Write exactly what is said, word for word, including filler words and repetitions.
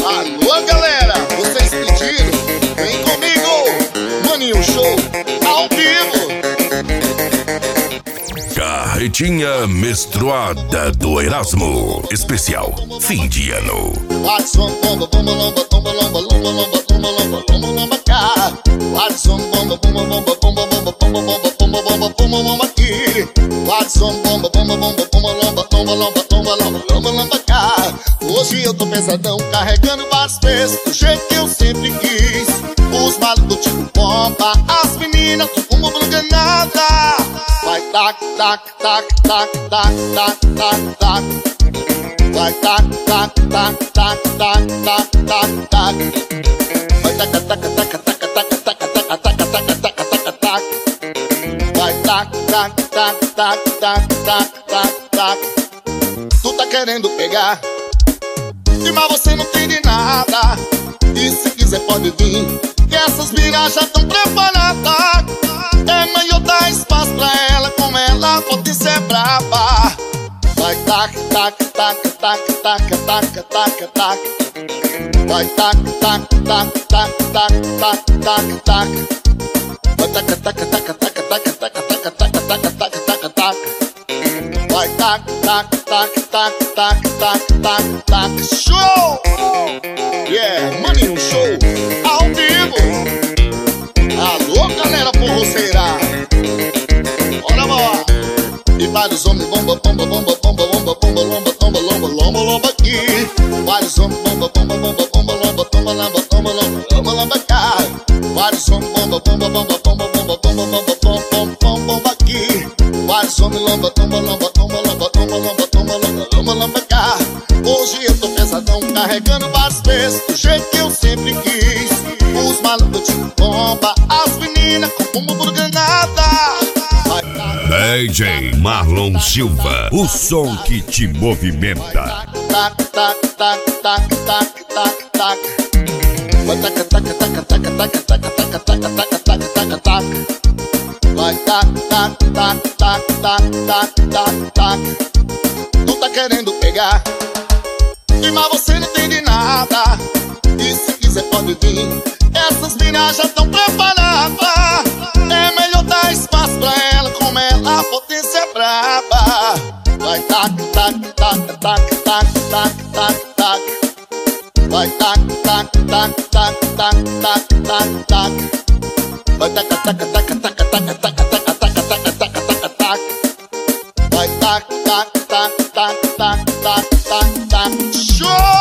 Alô galera, vocês pediram? Vem comigo, Maninho Show, ao vivo. Carretinha menstruada do Erasmo, especial fim de ano. Watson bomba bomba lomba bomba lomba lomba lomba lomba lomba lomba lomba cá. Watson bomba bomba bomba bomba bomba bomba bomba bomba bomba bomba lomba aqui. Watson bomba bomba bomba bomba lomba lomba lomba lomba lomba lomba lomba cá. Hoje eu tô pesadão, carregando vários pesos do jeito que eu sempre quis. Os malucos tipo bomba, as meninas tudo uma nada. Vai tac tac tac tac tac tac tac tac. Vai tac tac tac tac tac tac tac tac. Vai tac tac tac tac tac tac tac tac tac tac tac tac. Vai tac tac tac tac tac tac tac tac. Tu tá querendo pegar, mas você não tem de nada. E se quiser pode vir, que essas miras já tão preparadas. É melhor dar espaço pra ela, como ela pode ser braba. Vai tac tac tac tac tac tac tac tac. Vai tac tac tac tac tac tac tac tac. Vai tac tac tac tac tac tac tac tac tac tac tac tac. Vai tac tac tac tac tac tac tac tac. Show! Yeah, Maninho Show, ao vivo. Alô galera forroceira, bora bora. E vários homens bomba bomba bomba bomba bomba bomba lomba bomba lomba lomba lomba aqui. Vários homens bomba bomba bomba bomba lomba bomba lomba bomba lomba lomba lomba cá. Vários homens bomba bomba bomba bomba bomba bomba bomba bomba bomba bomba aqui. Vários homens lomba bomba lomba bomba lomba bomba lomba bomba lomba lomba lomba cá. Hoje eu tô pesadão, carregando vários pesos do jeito que eu sempre quis. Os malucos tipo bomba, as meninas com bumbum por granada. D J Marlon Silva, o som que te movimenta. Tac, tac, tac, tac, tac, tac, tac. Vai tac, tac, tac, tac, tac, tac, tac, tac, tac, tac, tac, tac. Vai tac, tac, tac, tac, tac, tac, tac, tac. Tu tá querendo pegar, mas você não tem de nada. E se quiser pode vir, essas minas já tão preparadas. É melhor dar espaço pra ela, como ela pode ser braba. Vai tac, tac, tac, tac, tac, tac, tac, tac. Vai tac, tac, tac, tac, tac, tac, tac, tac. Vai tac, tac, tac, tac, tac, tac, tac, tac, tac, tac, tac, tac. Vai tac, tac, tac, tac, tac, tac, tac, tac. Show!